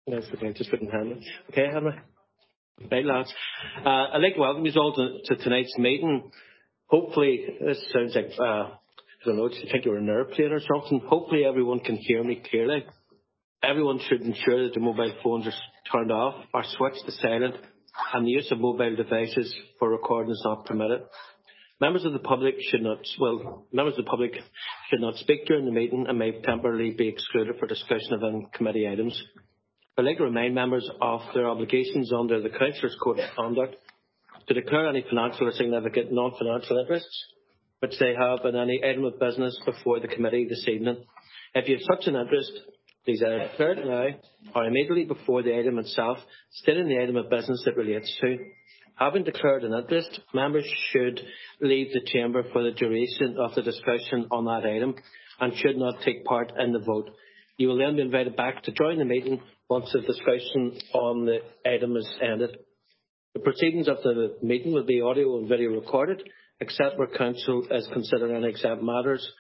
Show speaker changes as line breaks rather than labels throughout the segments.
Yes, okay, just putting hand. Okay, Henry. Right, lads. I'd like to welcome you all to tonight's meeting. Hopefully, this sounds like, I don't know, I think you're an airplane or something. Hopefully everyone can hear me clearly. Everyone should ensure that the mobile phones are turned off or switched to silent, and the use of mobile devices for recording is not permitted. Members of the public should not speak during the meeting and may temporarily be excluded for discussion of in-committee items. I'd like to remind members of their obligations under the Councillors' Code of Conduct to declare any financial or significant non-financial interests which they have in any item of business before the committee this evening. If you have such an interest, please either declare it now or immediately before the item itself, stating the item of business it relates to. Having declared an interest, members should leave the chamber for the duration of the discussion on that item and should not take part in the vote. You will then be invited back to join the meeting once the discussion on the item is ended. The proceedings of the meeting will be audio and video recorded, except where council is considering any exempt matters.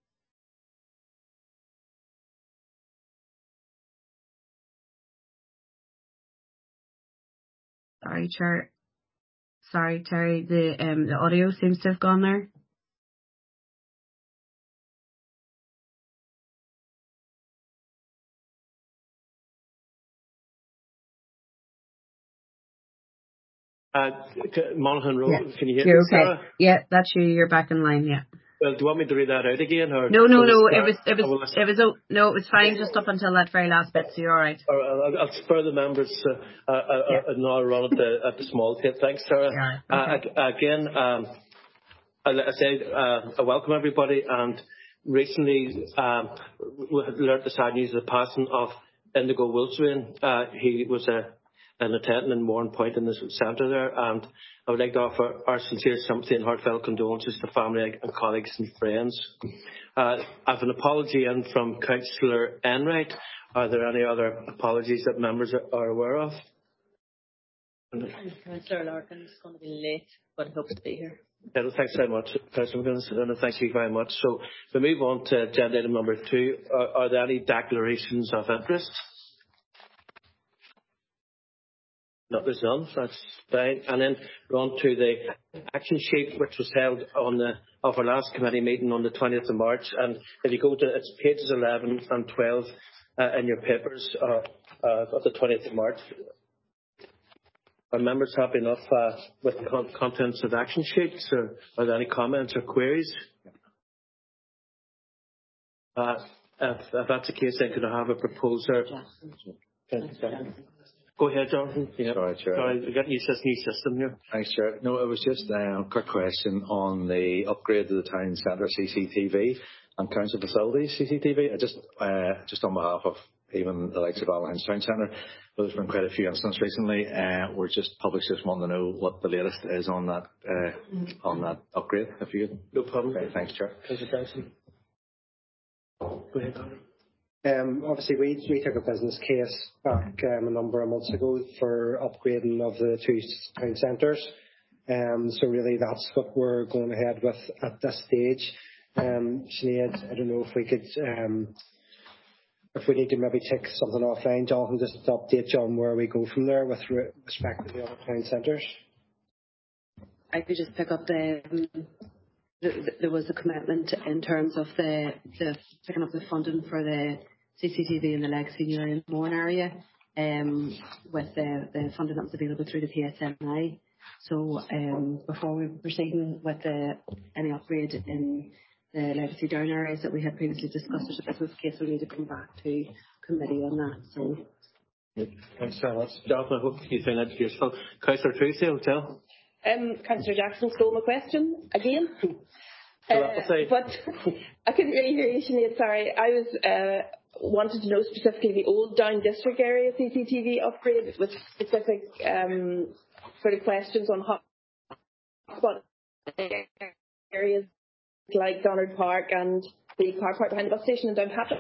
Sorry, Chair. Sorry, Terry. The audio seems to have gone there.
Monaghan Road,
Yeah.
can you hear
You're
me,
okay.
Sarah?
Yeah, that's you. You're back in line. Yeah.
Well, do you want me to read that out again? Or
No. It was fine just up until that very last bit. So you're all right.
I'll spur the members now run at the small tip. Thanks, Sarah.
Yeah, okay.
Again, I welcome everybody. And recently, we had learnt the sad news of the passing of Indigo Wilswain. He was an attendant in Mourne Point in the centre there, and I would like to offer our sincere sympathy and heartfelt condolences to family and colleagues and friends. I have an apology in from Councillor Enright. Are there any other apologies that members are aware of?
Councillor Larkin is going to be late, but hopes to be here.
Yeah, well, thanks very much, Councillor McGuinness. Thank you very much. So we move on to agenda item number 2. Are there any declarations of interest? No, there's none. That's fine. And then we're on to the action sheet, which was held on our last committee meeting on the 20th of March. And if you go to it's pages 11 and 12 in your papers of the 20th of March. Are members happy enough with the contents of the action sheets, or are there any comments or queries? If that's the case, then could I have a proposer? Go ahead, Jonathan. Yeah.
Sorry, Chair.
Sorry, we got new system here.
Thanks, Chair. No, it was just a quick question on the upgrade to the town centre CCTV and council facilities CCTV. Just on behalf of even the likes of Allen's Town Centre, there's been quite a few incidents recently. We're just public just wanting to know what the latest is on that upgrade. If you could.
No problem.
Okay, thanks, Chair.
Councillor Dyson. Go ahead, Conor.
Obviously, we took a business case back a number of months ago for upgrading of the 2 town centres. So really, that's what we're going ahead with at this stage. Sinead, I don't know if we could, if we need to maybe take something offline, Jonathan, just to update you on where we go from there with respect to the other town centres.
I could just pick up there was a commitment in terms of the picking up the funding for the CCTV in the Legacy New Mourne area, with the funding that was available through the PSNI. So before we were proceeding with any upgrade in the Legacy Down areas that we had previously discussed as a business case, we need to come back to committee on that. So.
Thanks very much. Jonathan, I hope you find that useful. Councillor Tracy, Hotel.
Councillor Jackson stole my question again.
But
I couldn't really hear you, Sinead, sorry. I was wanted to know specifically the Old Down District area CCTV upgrade with specific sort of questions on hotspot areas like Donard Park and the car park behind the bus station in Downpatrick.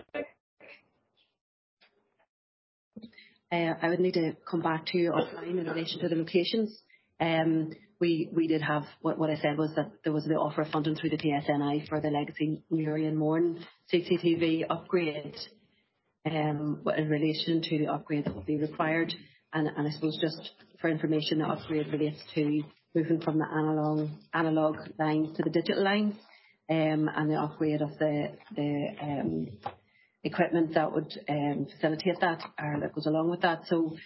I would need to come back to you offline in relation to the locations. We did have what I said was that there was the offer of funding through the PSNI for the Legacy New Mourne CCTV upgrade. in relation to the upgrade that will be required. And I suppose just for information, the upgrade relates to moving from the analog lines to the digital lines, and the upgrade of the equipment that would facilitate that, or that goes along with that. So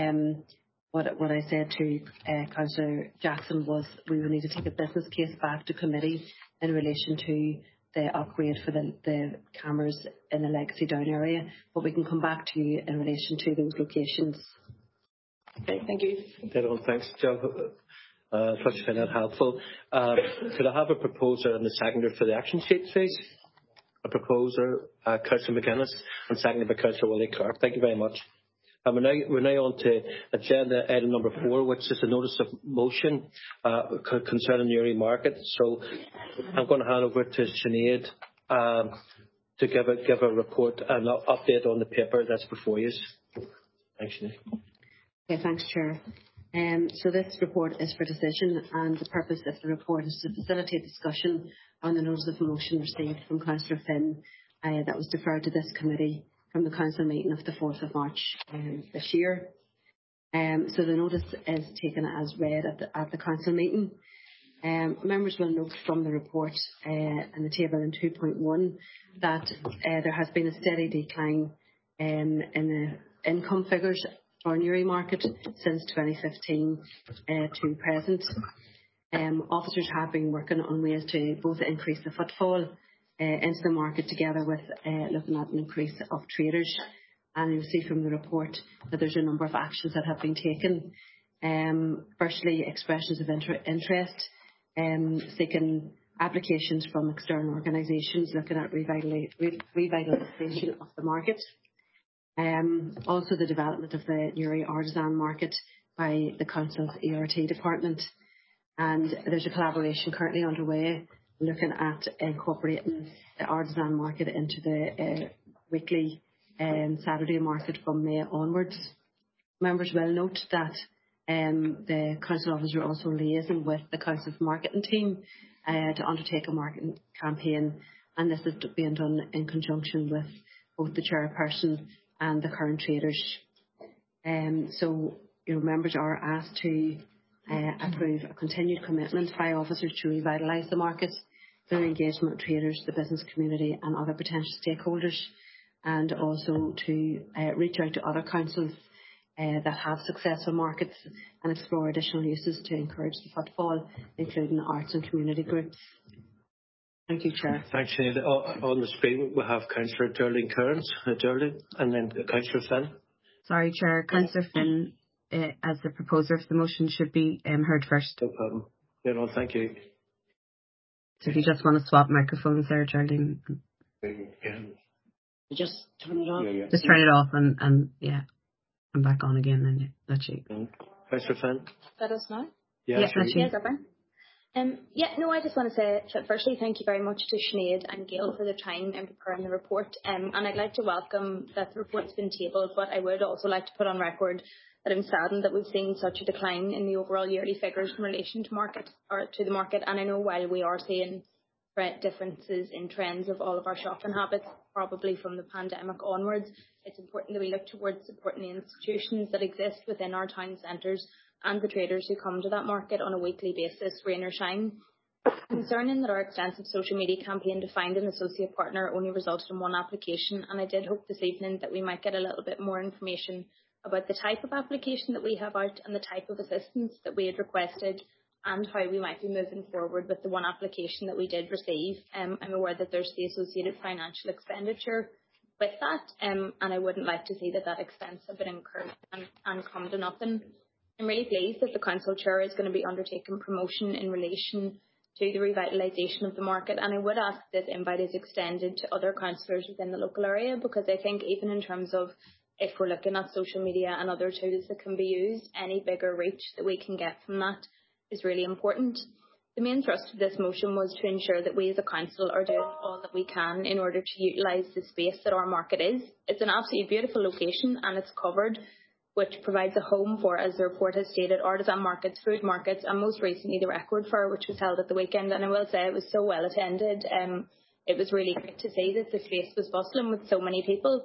what I said to Councillor Jackson was we would need to take a business case back to committee in relation to the upgrade for the cameras in the Legacy Down area, but we can come back to you in relation to those locations.
Okay, thank you.
Thanks, Jill. Such kind of helpful. Could I have a proposer and a seconder for the action sheet, please? A proposer, Councillor McGuinness, and seconded by Councillor Willie Clark. Thank you very much. And we're now on to agenda item number 4, which is a notice of motion concerning Newry Market. So I'm going to hand over to Sinead to give a report and an update on the paper that's before you. Thanks, Sinead.
Okay, thanks, Chair. So this report is for decision, and the purpose of the report is to facilitate discussion on the notice of motion received from Councillor Finn that was deferred to this committee from the council meeting of the 4th of March this year. So the notice is taken as read at the council meeting. Members will note from the report and the table in 2.1 that there has been a steady decline in the income figures for Newry Market since 2015 to present. Officers have been working on ways to both increase the footfall into the market together with looking at an increase of traders. And you'll see from the report that there's a number of actions that have been taken. Firstly, expressions of interest, seeking applications from external organisations looking at revitalisation of the market. Also the development of the Newry Artisan Market by the Council's ERT department. And there's a collaboration currently underway looking at incorporating the Artisan Market into the weekly Saturday market from May onwards. Members will note that the Council officer also liaising with the Council's marketing team to undertake a marketing campaign, and this is being done in conjunction with both the chairperson and the current traders. So members are asked to approve a continued commitment by officers to revitalise the market through engagement with traders, the business community and other potential stakeholders, and also to reach out to other councils that have successful markets and explore additional uses to encourage the footfall, including arts and community groups. Thank you, Chair.
Thanks, Sinead. On the screen we have Councillor Geraldine Kearns, and then Councillor Finn.
Sorry, Chair. Councillor Finn, as the proposer of the motion, should be heard first.
No problem. Thank you.
So if you just want to swap microphones there, Geraldine.
Just turn it off.
Yeah. Just turn it off and yeah, I'm back on again and that's you.
Councillor Finn.
That us now?
Yeah, that's you.
Yes, I just want to say, firstly, thank you very much to Sinead and Gail for the time in preparing the report. And I'd like to welcome that the report's been tabled, but I would also like to put on record that I'm saddened that we've seen such a decline in the overall yearly figures in relation to the market. And I know while we are seeing differences in trends of all of our shopping habits, probably from the pandemic onwards, it's important that we look towards supporting the institutions that exist within our town centres and the traders who come to that market on a weekly basis, rain or shine. Concerning that our extensive social media campaign to find an associate partner only resulted in one application, and I did hope this evening that we might get a little bit more information about the type of application that we have out and the type of assistance that we had requested and how we might be moving forward with the one application that we did receive. I'm aware that there's the associated financial expenditure with that, and I wouldn't like to see that expense have been incurred and come to nothing. I'm really pleased that the Council Chair is going to be undertaking promotion in relation to the revitalisation of the market, and I would ask that invite is extended to other councillors within the local area, because I think even in terms of if we're looking at social media and other tools that can be used, any bigger reach that we can get from that is really important. The main thrust of this motion was to ensure that we as a council are doing all that we can in order to utilise the space that our market is. It's an absolutely beautiful location and it's covered, which provides a home for, as the report has stated, artisan markets, food markets, and most recently the Record Fair, which was held at the weekend. And I will say it was so well attended. It was really great to see that the space was bustling with so many people.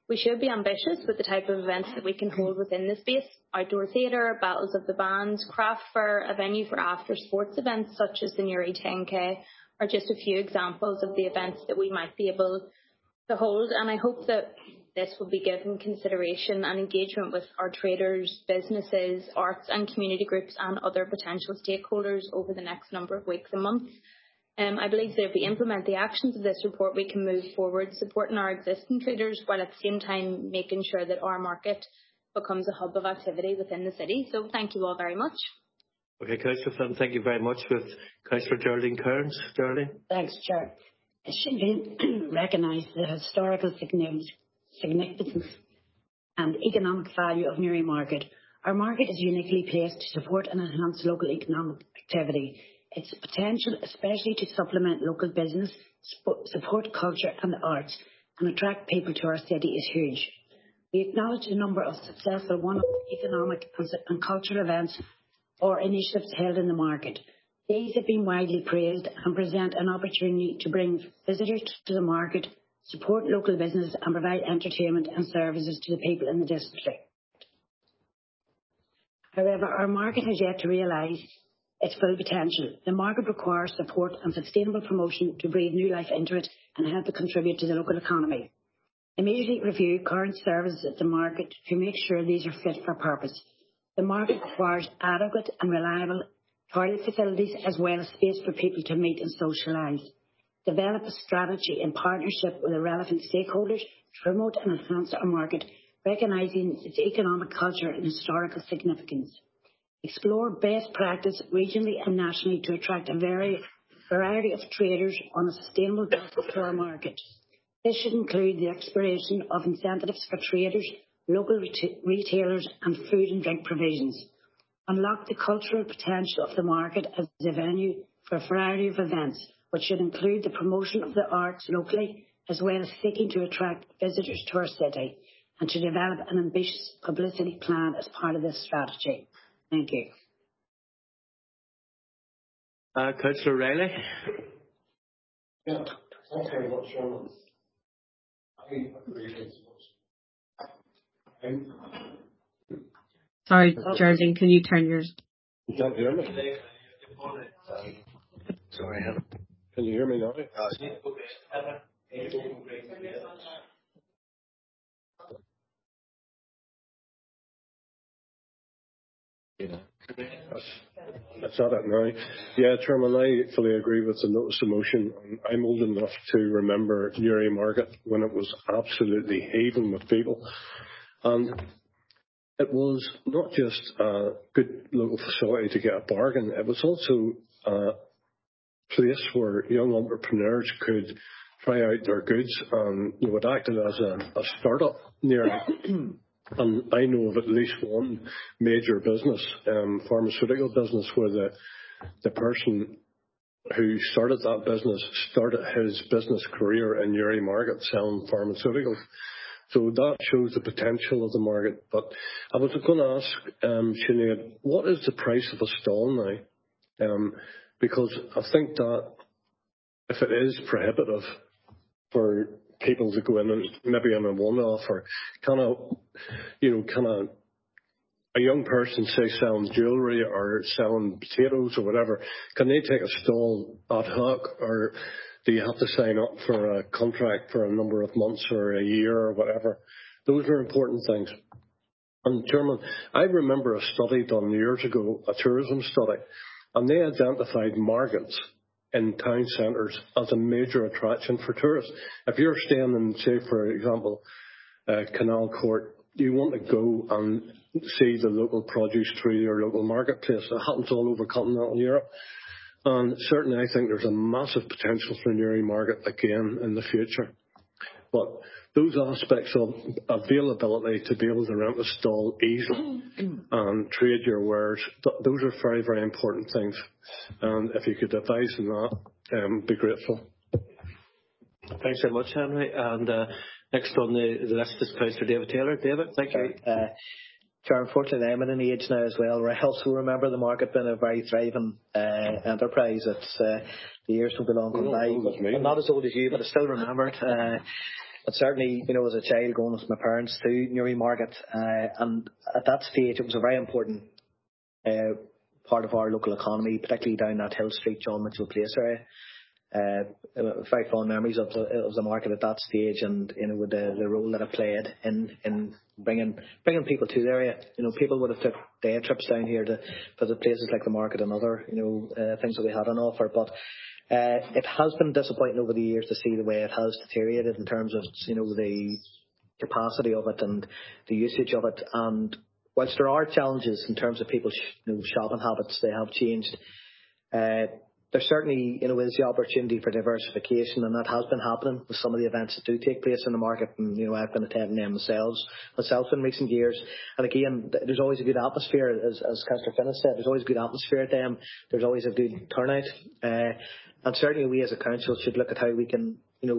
We should be ambitious with the type of events that we can hold within the space. Outdoor theatre, battles of the bands, craft fair, a venue for after sports events such as the Newry 10K are just a few examples of the events that we might be able to hold, and I hope that this will be given consideration and engagement with our traders, businesses, arts and community groups and other potential stakeholders over the next number of weeks and months. I believe that if we implement the actions of this report, we can move forward supporting our existing traders while at the same time making sure that our market becomes a hub of activity within the city. So thank you all very much.
Okay, Councillor Flynn, thank you very much. With Councillor Geraldine Kearns. Geraldine.
Thanks, Chair. It should be recognised the historical significance and economic value of Newry Market. Our market is uniquely placed to support and enhance local economic activity. Its potential, especially to supplement local business, support culture and the arts, and attract people to our city, is huge. We acknowledge the number of successful one-off economic and cultural events or initiatives held in the market. These have been widely praised and present an opportunity to bring visitors to the market, support local business and provide entertainment and services to the people in the district. However, our market has yet to realise its full potential. The market requires support and sustainable promotion to breathe new life into it and help to contribute to the local economy. Immediately review current services at the market to make sure these are fit for purpose. The market requires adequate and reliable toilet facilities as well as space for people to meet and socialise. Develop a strategy in partnership with the relevant stakeholders to promote and enhance our market, recognising its economic, culture and historical significance. Explore best practice regionally and nationally to attract a variety of traders on a sustainable basis to our market. This should include the exploration of incentives for traders, local retailers and food and drink provisions. Unlock the cultural potential of the market as a venue for a variety of events, which should include the promotion of the arts locally, as well as seeking to attract visitors to our city, and to develop an ambitious publicity plan as part of this strategy. Thank you.
Councillor Riley.
Yeah, thanks very much, Chairman. I agree with
Sorry, Geraldine, can you turn yours?
You can't hear me?
Sorry,
can you hear me now? Yeah. That's not it now. Yeah, Chairman, I fully agree with the notice of motion. I'm old enough to remember Newry Market when it was absolutely heaving with people. And it was not just a good local facility to get a bargain, it was also a place where young entrepreneurs could try out their goods, and it acted as a startup nearly. And I know of at least one major business, pharmaceutical business, where the person who started that business started his business career in Newry Market selling pharmaceuticals. So that shows the potential of the market. But I was going to ask Sinead, what is the price of a stall now? Because I think that if it is prohibitive for people to go in and maybe on a one-off, or kind of a young person, say, selling jewellery or selling potatoes or whatever, can they take a stall ad hoc, or do you have to sign up for a contract for a number of months or a year or whatever? Those are important things. And Chairman, I remember a study done years ago, a tourism study, and they identified markets in town centres as a major attraction for tourists. If you're staying in, say, for example, Canal Court, you want to go and see the local produce through your local marketplace. It happens all over continental Europe. And certainly I think there's a massive potential for Newry Market again in the future. But those aspects of availability to be able to rent a stall easily and trade your wares, those are very, very important things. And if you could advise on that, be grateful.
Thanks very much, Henry. And next on the list is Councillor David Taylor. David, thank you.
Chair, unfortunately, I'm in an age now as well where I also remember the market being a very thriving enterprise. It's the years don't belong gone by. I'm not as old as you, but I still remember it. But certainly, as a child going with my parents to Newry Market, and at that stage it was a very important part of our local economy, particularly down that Hill Street, John Mitchell Place area. Very fond memories of the market at that stage, and with the role that it played in bringing people to the area. People would have took day trips down here to visit places like the market and other things that we had on offer. But it has been disappointing over the years to see the way it has deteriorated in terms of the capacity of it and the usage of it. And whilst there are challenges in terms of people's shopping habits, they have changed. There certainly is the opportunity for diversification, and that has been happening with some of the events that do take place in the market. And I've been attending them myself in recent years. And again, there's always a good atmosphere, as Councillor Finn has said. There's always a good atmosphere at them. There's always a good turnout. And certainly we as a council should look at how we can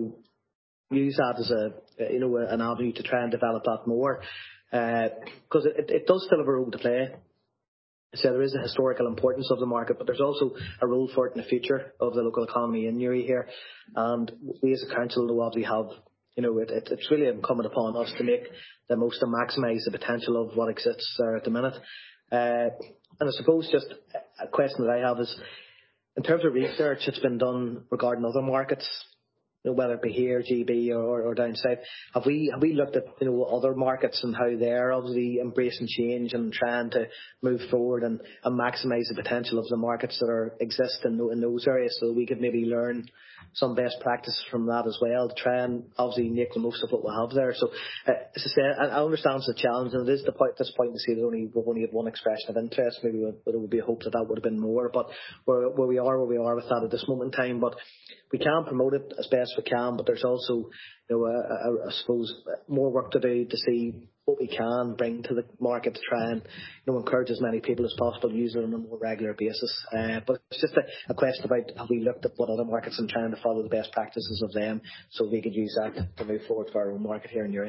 use that as an avenue to try and develop that more, because it does still have a role to play. So there is a historical importance of the market, but there's also a role for it in the future of the local economy in Newry here. And we as a council will obviously have, it's really incumbent upon us to make the most and maximise the potential of what exists there at the minute. And I suppose just a question that I have is, in terms of research that's been done regarding other markets, whether it be here, GB, or down south, have we looked at other markets and how they're obviously embracing change and trying to move forward and maximise the potential of the markets that exist in those areas, so we could maybe learn some best practices from that as well to try and obviously make the most of what we have there. So as I say, I understand it's a challenge, and it is disappointing to see that we've only had one expression of interest. Maybe it would be a hope that would have been more, but where we are with that at this moment in time. But we can promote it as best we can, but there's also I suppose more work to do to see what we can bring to the market to try and encourage as many people as possible to use it on a more regular basis. But it's just a question about, have we looked at what other markets and trying to follow the best practices of them so we could use that to move forward for our own market here in Newry.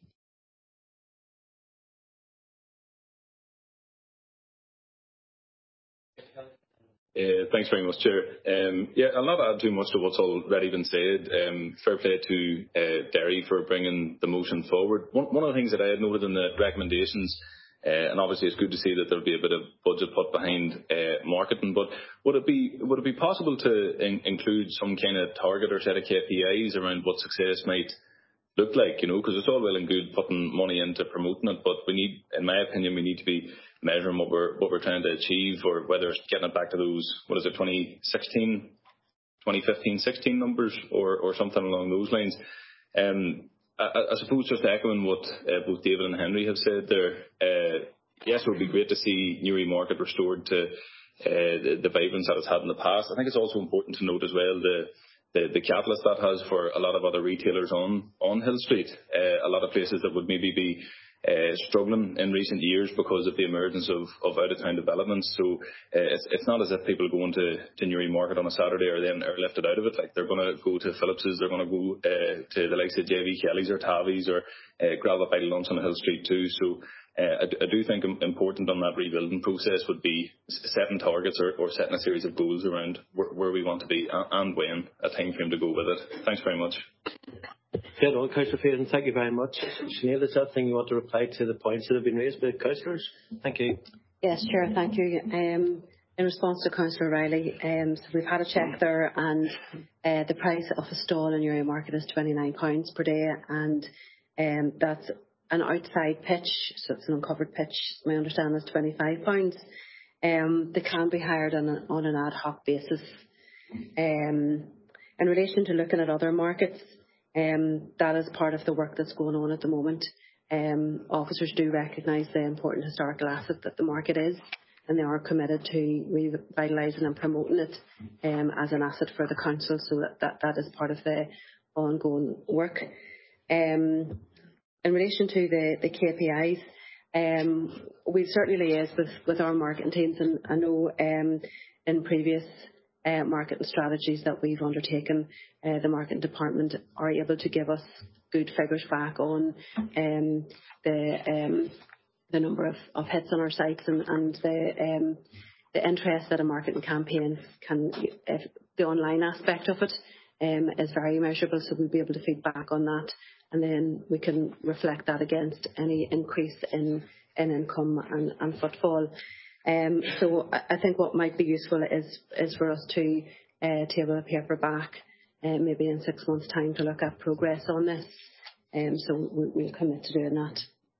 Thanks very much, Chair. I'll not add too much to what's already been said. Fair play to Derry for bringing the motion forward. One of the things that I had noted in the recommendations, and obviously it's good to see that there'll be a bit of budget put behind marketing, but would it be possible to include some kind of target or set of KPIs around what success might look like, because it's all well and good putting money into promoting it, but in my opinion, we need to be measuring what we're trying to achieve, or whether it's getting it back to those, 2015, 16 numbers, or something along those lines. I suppose just echoing what both David and Henry have said there, yes, it would be great to see Newry Market restored to the vibrance that it's had in the past. I think it's also important to note as well the catalyst that has for a lot of other retailers on Hill Street. A lot of places that would maybe be struggling in recent years because of the emergence of out-of-town developments. So it's not as if people go into Newry Market on a Saturday are lifted out of it. Like, they're going to go to Phillips's, they're going to go to the likes of JV Kelly's or Tavi's, or grab a bite of lunch on Hill Street too. So I do think important on that rebuilding process would be setting targets or setting a series of goals around where we want to be and when, a time frame to go with it. Thanks very much.
Dead on, Councillor Faden, thank you very much. Sinead, is that thing you want to reply to the points that have been raised by the councillors? Thank you.
Yes, Chair, thank you. In response to Councillor Riley, so we've had a check there, and the price of a stall in Newry Market is £29 per day, and that's an outside pitch, so it's an uncovered pitch. My understanding is £25. They can be hired on an ad hoc basis. In relation to looking at other markets, that is part of the work that's going on at the moment. Officers do recognise the important historical asset that the market is, and they are committed to revitalising and promoting it as an asset for the council, so that is part of the ongoing work. In relation to the KPIs, we've certainly liaised with our marketing teams, and I know in previous marketing strategies that we've undertaken, the marketing department are able to give us good figures back on the number of hits on our sites and the interest that a marketing campaign can, the online aspect of it is very measurable, so we'll be able to feed back on that, and then we can reflect that against any increase in income and footfall. So I think what might be useful is for us to table a paper back maybe in 6 months' time to look at progress on this. So we'll commit to doing that.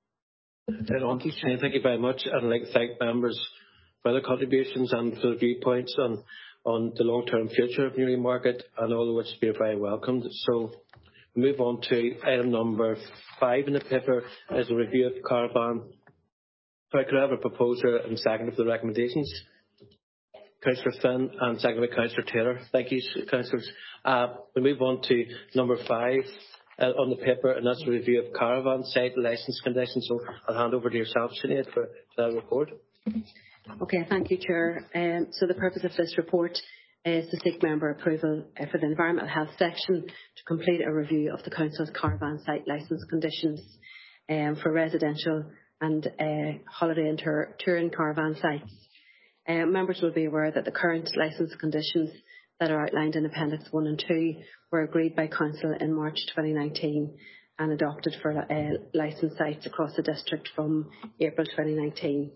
Thank you very much. I'd like to thank members for their contributions and for the viewpoints on the long-term future of Newry Market, and all of which have been very welcomed. So we move on to item number 5 in the paper, is a review of caravan. So I could have a proposer and second for the recommendations. Councillor Finn and second by Councillor Taylor. Thank you, councillors. We move on to number 5 on the paper, and that's a review of caravan site licence conditions. So I'll hand over to yourself, Sinead, for that report.
Okay, thank you, Chair. So the purpose of this report is to seek member approval for the Environmental Health section to complete a review of the Council's caravan site licence conditions for residential and holiday and touring caravan sites. Members will be aware that the current licence conditions that are outlined in Appendix 1 and 2 were agreed by Council in March 2019 and adopted for licensed sites across the district from April 2019.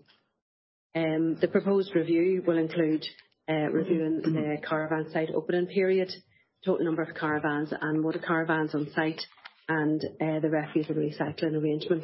The proposed review will include reviewing the caravan site opening period, total number of caravans and motor caravans on site, and the refuse and recycling arrangements.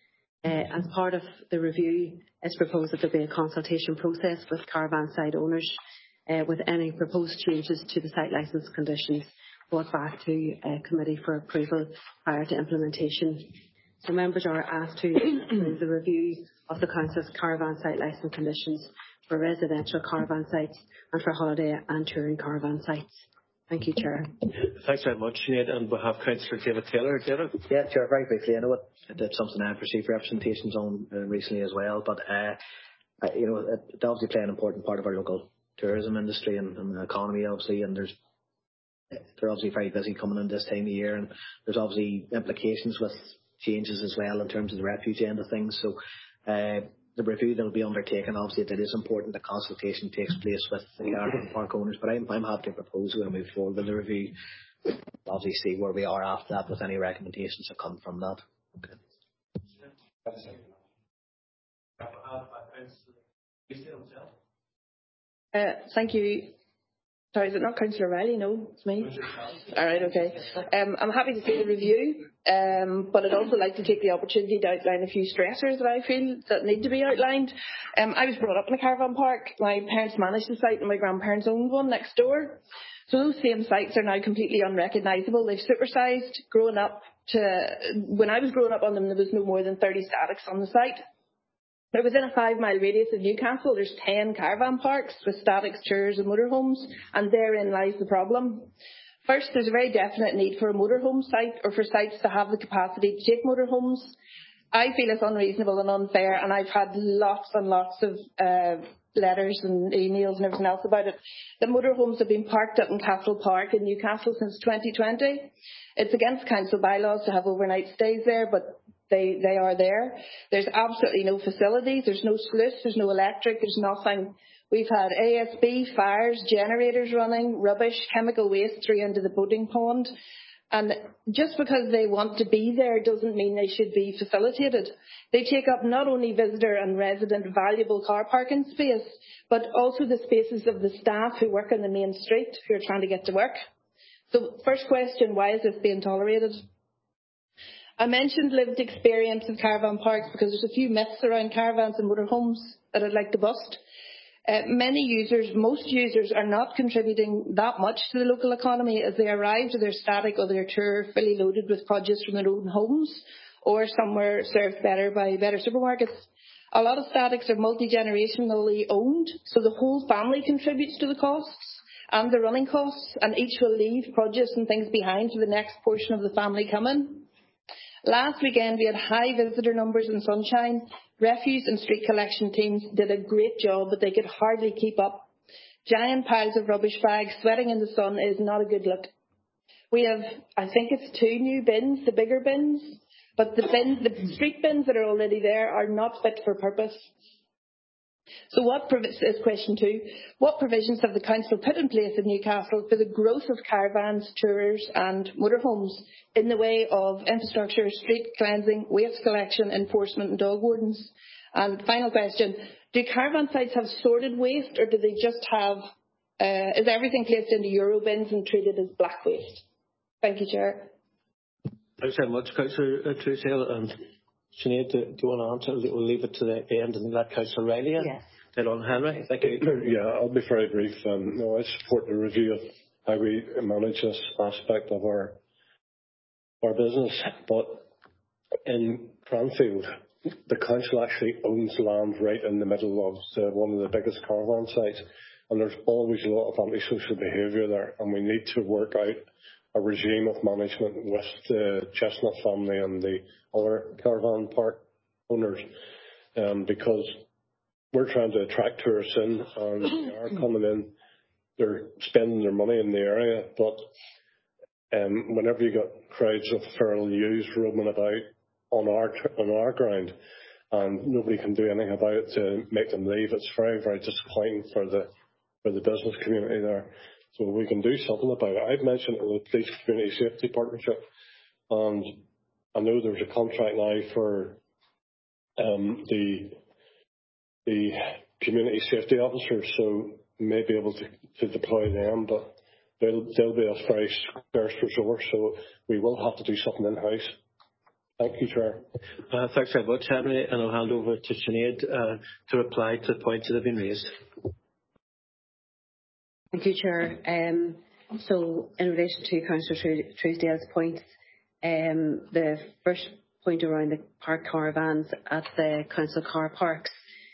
As part of the review, it's proposed that there be a consultation process with caravan site owners with any proposed changes to the site licence conditions brought back to committee for approval prior to implementation. So members are asked to approve the review of the Council's caravan site licence conditions for residential caravan sites and for holiday and touring caravan sites. Thank you, Chair.
Thanks very much, Sinead. And we'll have Councillor David Taylor. David?
Yeah, Chair, very briefly. I know it's something I've received representations on recently as well, but you know, it obviously play an important part of our local tourism industry and the economy, obviously, and they're obviously very busy coming in this time of year, and there's obviously implications with changes as well in terms of the refuge end of things. So the review that will be undertaken, obviously it is important that consultation takes place with the caravan park owners, but I'm happy to propose we'll move forward with the review. Obviously see where we are after that with any recommendations that come from that. Okay.
Thank you. Sorry, is it not Councillor Riley? No, it's me. All right, okay. I'm happy to see the review, but I'd also like to take the opportunity to outline a few stressors that I feel that need to be outlined. I was brought up in a caravan park. My parents managed the site and my grandparents owned one next door. So those same sites are now completely unrecognisable. They've supersized. When I was growing up on them, there was no more than 30 statics on the site. Now, within a 5-mile radius of Newcastle, there's 10 caravan parks with statics, tours and motorhomes, and therein lies the problem. First, there's a very definite need for a motorhome site or for sites to have the capacity to take motorhomes. I feel it's unreasonable and unfair, and I've had lots and lots of letters and emails and everything else about it. The motorhomes have been parked up in Castle Park in Newcastle since 2020. It's against council bylaws to have overnight stays there, but they are there. There's absolutely no facilities. There's no sluice. There's no electric. There's nothing. We've had ASB, fires, generators running, rubbish, chemical waste through into the boating pond. And just because they want to be there doesn't mean they should be facilitated. They take up not only visitor and resident valuable car parking space, but also the spaces of the staff who work on the main street who are trying to get to work. So first question, why is this being tolerated? I mentioned lived experience in caravan parks because there's a few myths around caravans and motorhomes that I'd like to bust. Most users are not contributing that much to the local economy as they arrive to their static or their tour fully loaded with produce from their own homes or somewhere served better by better supermarkets. A lot of statics are multi-generationally owned, so the whole family contributes to the costs and the running costs, and each will leave produce and things behind for the next portion of the family coming. Last weekend we had high visitor numbers in Sunshine. Refuse and street collection teams did a great job, but they could hardly keep up. Giant piles of rubbish bags sweating in the sun is not a good look. We have, I think it's 2 new bins, the bigger bins, but the street bins that are already there are not fit for purpose. So this is question 2. What provisions have the Council put in place in Newcastle for the growth of caravans, tourers and motorhomes in the way of infrastructure, street cleansing, waste collection, enforcement and dog wardens? And final question, do caravan sites have sorted waste, or do they just have, is everything placed into Euro bins and treated as black waste? Thank you, Chair.
Thanks very much, Councillor Truesdale. And Sinead, do you want to answer? We'll leave it to the end and let Councillor Riley in.
Yes.
Then on Henry. Thank you.
Yeah, I'll be very brief. No, I support the review of how we manage this aspect of our business. But in Cranfield, the council actually owns land right in the middle of one of the biggest caravan sites, and there's always a lot of antisocial behaviour there, and we need to work out a regime of management with the Chestnut family and the other caravan park owners, because we're trying to attract tourists in, and they are coming in, they're spending their money in the area, but whenever you got crowds of feral ewes roaming about on our ground, and nobody can do anything about it to make them leave, it's very, very disappointing for the business community there. So we can do something about it. I've mentioned it with the Police Community Safety Partnership, and I know there's a contract now for the community safety officers, so we may be able to deploy them, but they'll be a very scarce resource, so we will have to do something in-house. Thank you, Chair.
Thanks very much, Henry, and I'll hand over to Sinead to reply to the points that have been raised.
Thank you, Chair. So in relation to Councillor Truesdale's points, the first point around the park caravans at the council car parks.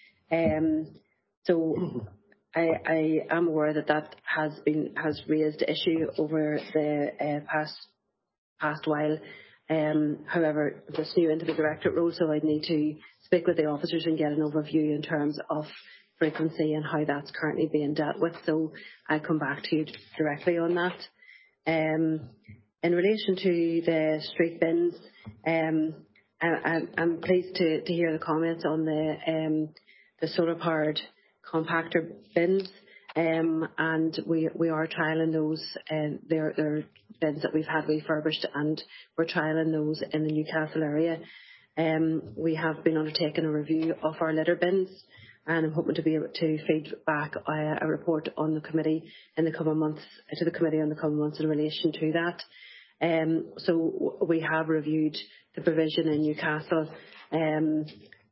So I am aware that has raised issue over the past while. However, just new into the directorate role, so I'd need to speak with the officers and get an overview in terms of frequency and how that's currently being dealt with. So I'll come back to you directly on that. In relation to the street bins, I'm pleased to hear the comments on the solar powered compactor bins, and we are trialling those. They're bins that we've had refurbished, and we're trialling those in the Newcastle area. We have been undertaking a review of our litter bins, and I'm hoping to be able to feed back a report on the committee in the coming months, to the committee in the coming months in relation to that. So we have reviewed the provision in Newcastle, and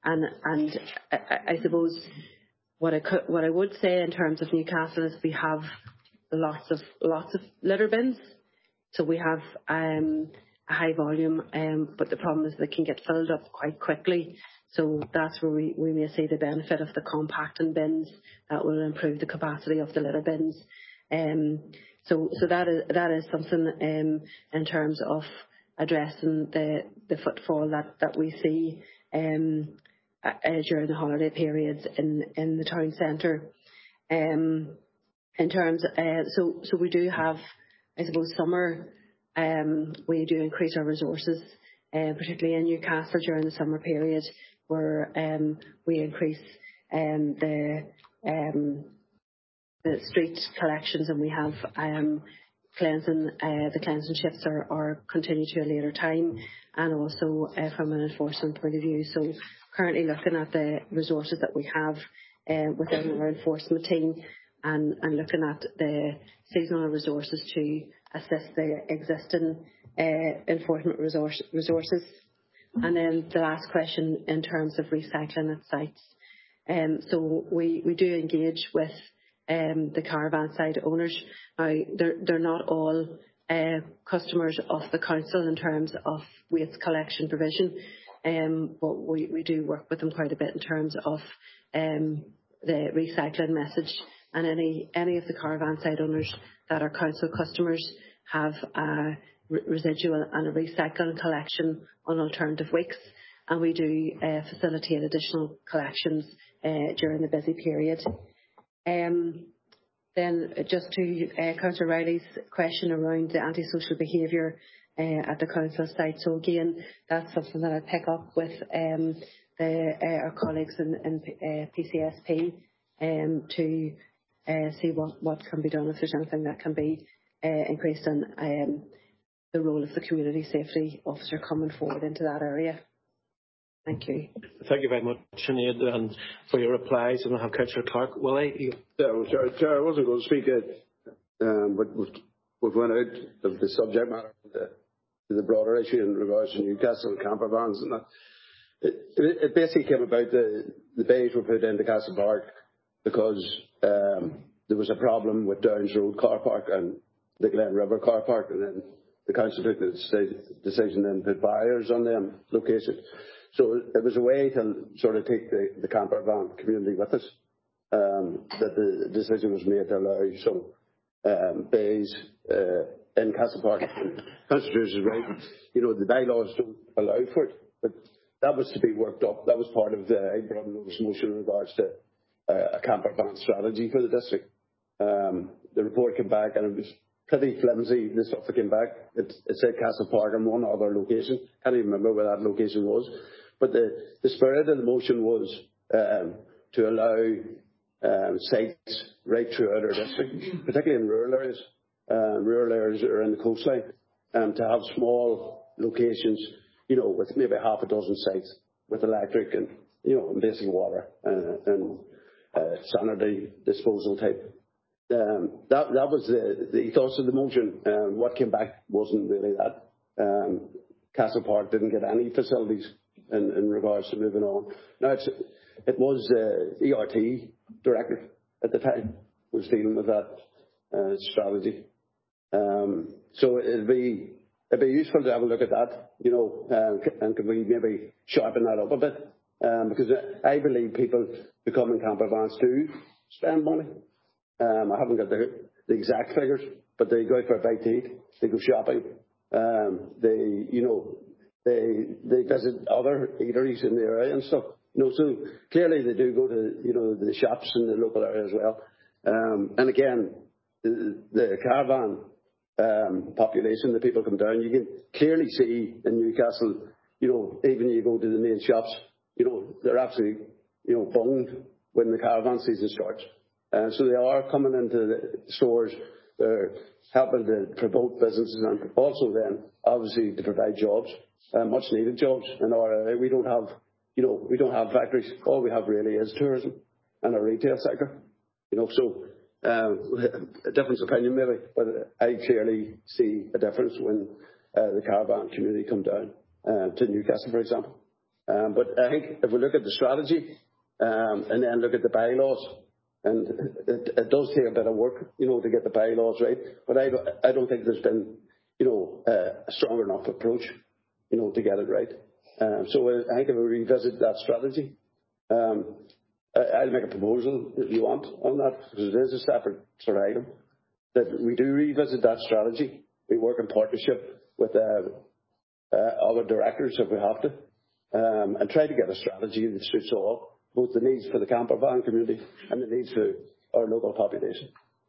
I suppose what I would say in terms of Newcastle is we have lots of litter bins. So we have a high volume, but the problem is they can get filled up quite quickly. So that's where we may see the benefit of the compacting bins that will improve the capacity of the litter bins. So that is something in terms of addressing the footfall that we see during the holiday periods in the town centre. In terms, so we do have, I suppose, summer. We do increase our resources, particularly in Newcastle during the summer period, where we increase the street collections, and we have cleansing. The cleansing shifts are continued to a later time, and also from an enforcement point of view. So currently looking at the resources that we have within our enforcement team, and looking at the seasonal resources to assist the existing enforcement resources. And then the last question in terms of recycling at sites. So we do engage with the caravan site owners. Now, they're not all customers of the council in terms of waste collection provision, but we do work with them quite a bit in terms of the recycling message. And any of the caravan site owners that are council customers have a residual and a recycling collection on alternative weeks, and we do facilitate additional collections during the busy period. Then just to Councillor Riley's question around the antisocial behaviour at the council site. So again, that's something that I pick up with our colleagues in PCSP to see what can be done, if there's anything that can be increased in the role of the community safety officer coming forward into that area. Thank you.
Thank you very much, Sinead, and for your replies. And we'll have Councillor Clark. Willie?
Chair, I wasn't going to speak it, but we've went out of the subject matter to the broader issue in regards to Newcastle camper vans and that. It basically came about the bays were put into Castle Park because there was a problem with Downs Road car park and the Glen River car park, and then the council took the decision then to put barriers on them locations. So it was a way to sort of take the camper van community with us. That the decision was made to allow some bays in Castle Park. Councillor Hughes is right. The bylaws don't allow for it, but that was to be worked up. That was part of the motion in regards to a camper van strategy for the district. The report came back and it was pretty flimsy, the stuff that came back. It said Castle Park and one other location. Can't even remember where that location was. But the spirit of the motion was to allow sites right throughout our district, particularly in rural areas that are in the coastline, to have small locations, with maybe half a dozen sites with electric and, and basic water and sanitary disposal type. That was the ethos of the motion. What came back wasn't really that. Castle Park didn't get any facilities in regards to moving on. Now it was ERT director at the time was dealing with that strategy. So it'd be useful to have a look at that, and could we maybe sharpen that up a bit? Because I believe people becoming camper vans do spend money. I haven't got the exact figures, but they go out for a bite to eat. They go shopping. They visit other eateries in the area and stuff. So clearly they do go to the shops in the local area as well. And again, the caravan population, the people come down, you can clearly see in Newcastle, even you go to the main shops, they're absolutely, bunged when the caravan season starts. So they are coming into the stores, they're helping to promote businesses and also then obviously to provide jobs, much needed jobs in our area. We don't have factories. All we have really is tourism and a retail sector. So a different opinion maybe, but I clearly see a difference when the caravan community come down to Newcastle, for example. But I think if we look at the strategy and then look at the bylaws, and it does take a bit of work, to get the bylaws right. But I don't think there's been, a strong enough approach, to get it right. So I think if we revisit that strategy, I'll make a proposal if you want on that, because it is a separate sort of item, that we do revisit that strategy. We work in partnership with other directors if we have to, and try to get a strategy that suits all, both the needs for the camper van community and the needs for our local population.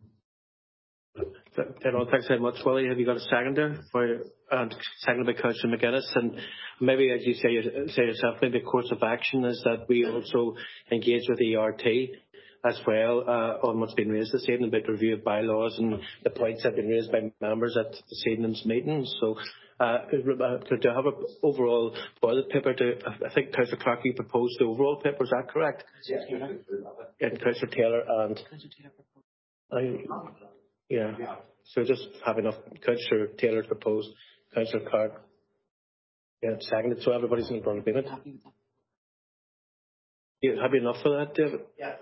Thanks very much, Willie. Have you got a second there? Seconded by Councillor McGuinness. And maybe, as you say yourself, maybe a course of action is that we also engage with ERT as well on what's been raised this evening about review of bylaws and the points that have been raised by members at this evening's meeting. So to have an overall boiler paper, I think Councillor Clark, you proposed the overall paper, is that correct?
Yes.
And Councillor Taylor and... Yeah. So just have enough. Councillor Taylor proposed, Councillor Clark seconded, so everybody's in broad agreement. You happy enough for that, David?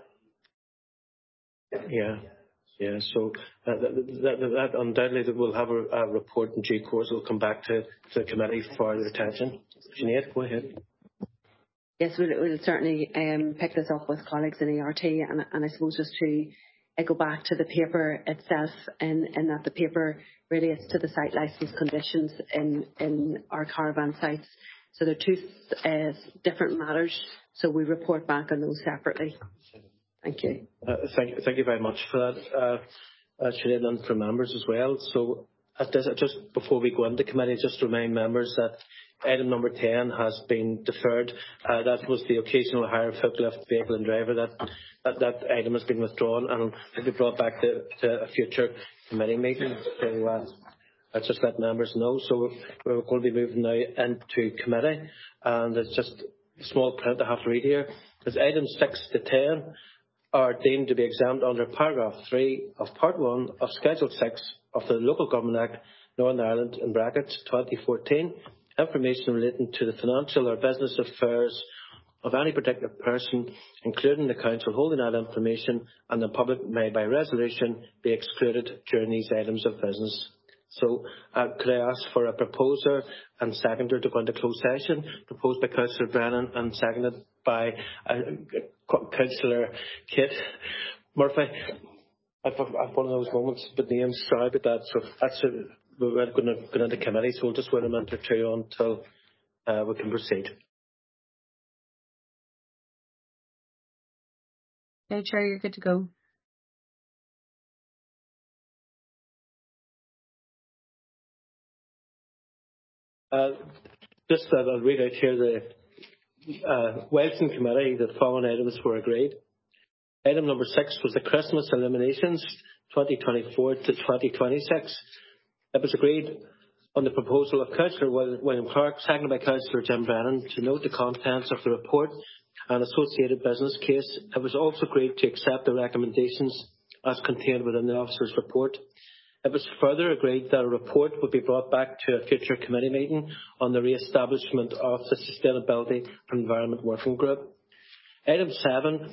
Yeah. So that undoubtedly we'll have a report in due course. It'll come back to the committee for the attention. Sinead, go ahead.
Yes, we'll certainly pick this up with colleagues in ERT, and I suppose just to go back to the paper itself, and that the paper relates to the site licence conditions in our caravan sites. So they're two different matters, so we report back on those separately. Thank you.
Thank you very much for that, Sinead, and for members as well. So just before we go into committee, just to remind members that item number 10 has been deferred. That was the occasional hire of hook lift vehicle and driver. That item has been withdrawn and will be brought back to a future committee meeting. So let's just let members know. So we're going to be moving now into committee, and it's just a small print I have to read here. As items 6 to 10 are deemed to be exempt under paragraph 3 of part 1 of Schedule 6 of the Local Government Act, Northern Ireland, in brackets 2014, information relating to the financial or business affairs of any particular person, including the Council holding that information, and the public may by resolution be excluded during these items of business. So could I ask for a proposer and seconder to go into closed session? Proposed by Councillor Brennan and seconded by Councillor Kate Murphy. I've one of those moments with names, sorry about that. So we're going to go into committee, so we'll just wait a minute or two until we can proceed.
Okay, Chair, you're good to go.
Just I'll read out here the Wilson Committee. The following items were agreed. Item number 6 was the Christmas Illuminations 2024 to 2026. It was agreed on the proposal of Councillor William Clark, seconded by Councillor Jim Brennan, to note the contents of the report and associated business case. It was also agreed to accept the recommendations as contained within the officer's report. It was further agreed that a report would be brought back to a future committee meeting on the re-establishment of the Sustainability and Environment Working Group. Item 7,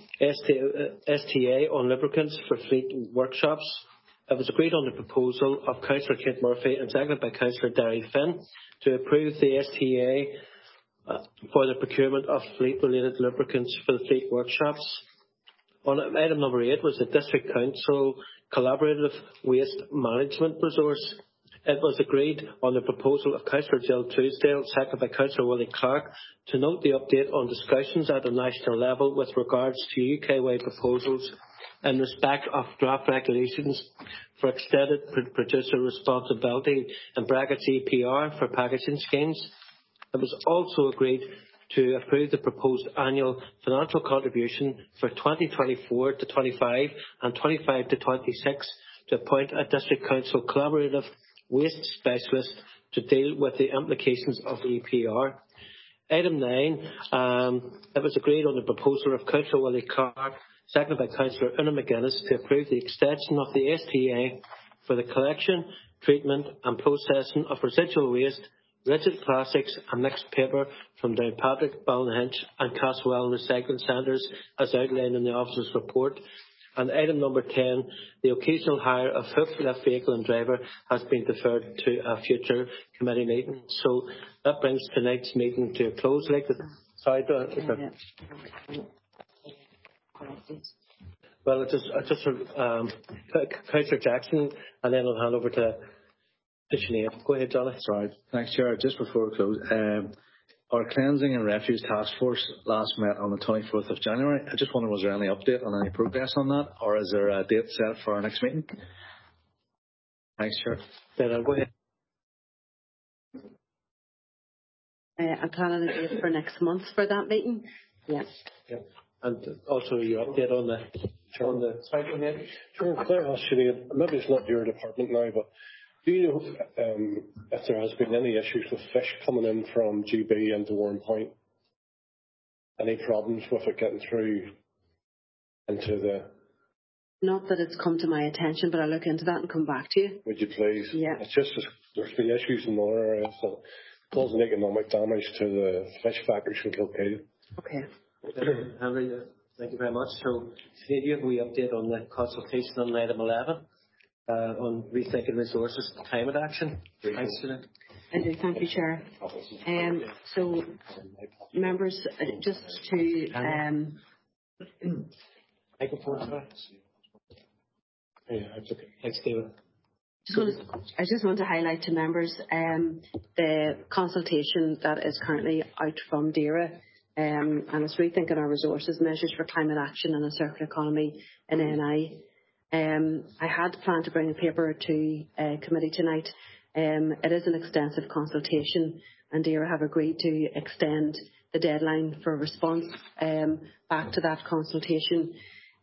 STA on lubricants for fleet workshops. It was agreed on the proposal of Councillor Kate Murphy and seconded by Councillor Derry Finn to approve the STA for the procurement of fleet-related lubricants for the fleet workshops. On item number 8 was the District Council Collaborative Waste Management Resource. It was agreed on the proposal of Councillor Jill Truesdale, seconded by Councillor Willie Clark, to note the update on discussions at the national level with regards to UK-wide proposals in respect of draft regulations for extended producer responsibility in brackets EPR for packaging schemes. It was also agreed to approve the proposed annual financial contribution for 2024 to 25 and 25 to 26 to appoint a District Council Collaborative Waste Specialist to deal with the implications of EPR. Item 9, it was agreed on the proposal of Councillor Willie Clark, seconded by Councillor Una McGuinness, to approve the extension of the STA for the collection, treatment and processing of residual waste, rigid plastics and mixed paper from Downpatrick, Ballinhinch and Castlewell recycling centres as outlined in the officer's report. And item number 10, the occasional hire of hook lift vehicle and driver has been deferred to a future committee meeting. So that brings tonight's meeting to a close. Sorry, well, just Councillor Jackson, and then I'll hand over to Sinead. Go ahead, Johnny.
Sorry. Thanks, Chair. Just before we close, our Cleansing and Refuse Task Force last met on the 24th of January. I just wonder, was there any update on any progress on that, or is there a date set for our next meeting? Thanks, Chair.
Then I'll go ahead.
I'm planning a date for next month for that meeting. Yes.
Yeah. And also your update on the sorry, go ahead.
Sure, Claire, Sinead, maybe it's not your department now, but do you know if there has been any issues with fish coming in from GB into Warrenpoint? Any problems with it getting through into the...
Not that it's come to my attention, but I'll look into that and come back to you.
Would you please?
Yeah.
It's just there's been issues in other areas that causing economic damage to the fish factories in Kilkeel.
Okay.
Henry, thank you very much. So, Sinead, you have a wee update on the consultation on item 11. On rethinking resources for climate action. Thanks, Sinead.
I do, thank you, Chair. So, members, just to...
Microphone, yeah, that's okay. Thanks, David.
I just want to highlight to members the consultation that is currently out from DAERA, and it's rethinking our resources, measures for climate action and a circular economy in NI. I had planned to bring a paper to committee tonight. It is an extensive consultation, and DAERA have agreed to extend the deadline for response back to that consultation.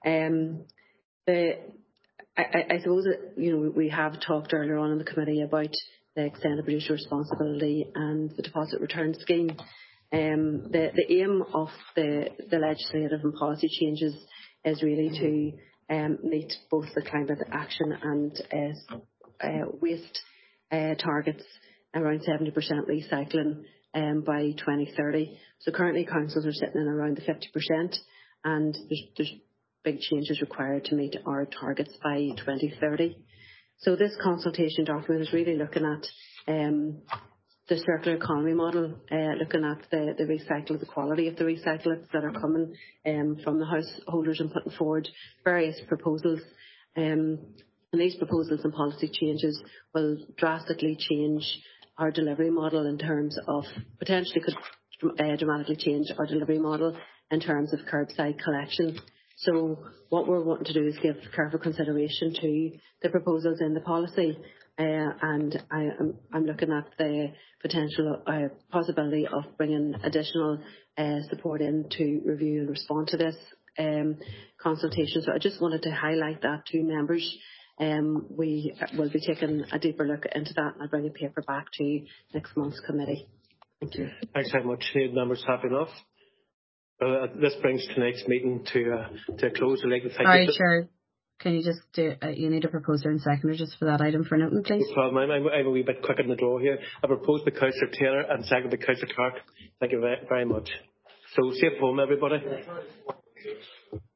I suppose that, we have talked earlier on in the committee about the extended producer responsibility and the deposit return scheme. The aim of the legislative and policy changes is really to meet both the climate action and waste targets, around 70% recycling by 2030. So currently councils are sitting in around the 50%, and there's big changes required to meet our targets by 2030. So this consultation document is really looking at the circular economy model, looking at the recycle, the quality of the recyclates that are coming from the householders, and putting forward various proposals. And these proposals and policy changes will drastically change our delivery model in terms of, potentially could dramatically change our delivery model in terms of curbside collection. So what we're wanting to do is give careful consideration to the proposals in the policy, and I'm looking at the potential possibility of bringing additional support in to review and respond to this consultation. So I just wanted to highlight that to members. We will be taking a deeper look into that, and I'll bring a paper back to next month's committee. Thank you.
Thanks very much. Members happy enough? This brings tonight's meeting to a close.
Sorry, Chair. Can you just do? You need a proposer and seconder just for that item for noting, please.
No problem. I'm a wee bit quick in the draw here. I propose by Councillor Taylor and second by Councillor Clark. Thank you very much. So safe home, everybody.